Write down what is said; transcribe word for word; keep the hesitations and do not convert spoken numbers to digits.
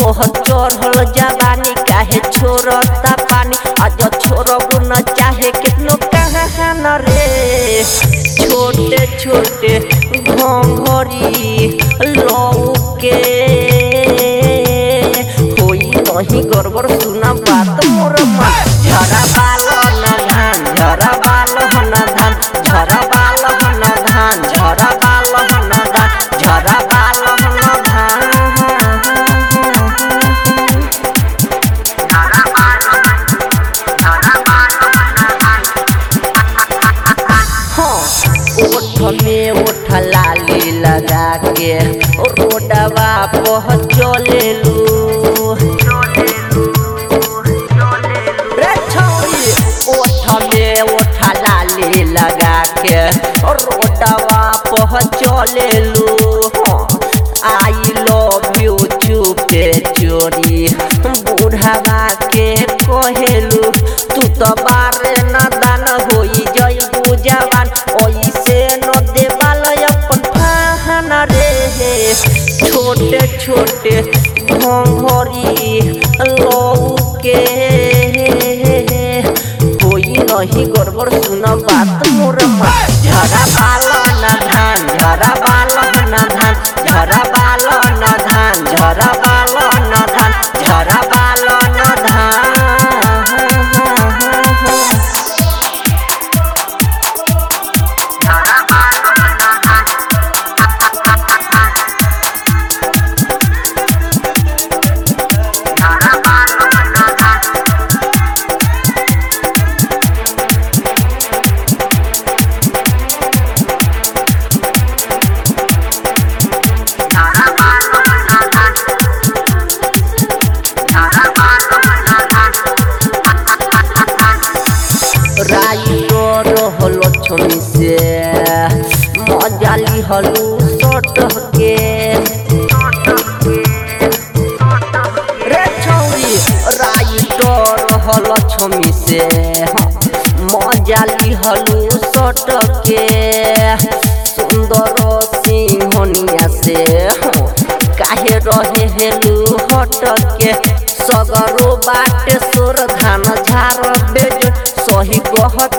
तोहर चढ़ल जवानी काहे छोड़ता पानी आज छोड़ब न चाहे कितनो कहा न रे छोटे छोटे घोंघरी लौके होई नहीं गड़बड़ सुना बात मोर मन झरा बाल न धान झरा बाल न धान झरा बाल न धान झरा बाल न धान झरा बाल न धान ओठ में ओठ लाली लगा के रोडवा पर चलेलू रे छौरी ओठ में ओठ लाली लगा के रोडवा पर चलेलू आई लव यू चुपे चोरी बूढ़ावा के कहेलू तू तो बारे न दान होई जइबू जवान ओइसे न देवाल अपन फाहन रे छोटे छोटे घोंघरी लौके होई नहीं गड़बड़ सुन बात मोर झरा बाल न धान झरा बाल न धान झरा बाल न धान झरा बाल न धान झरा बाल न धान लक्ष्मी से मजाली हलू सट के रे छौरी राइटर लक्ष्मी से मजाली हलू सट के सुंदर सिंहनिया से काहे रहे हेलू हट के सगरो बाटे सोर धान झार बेज सही कहत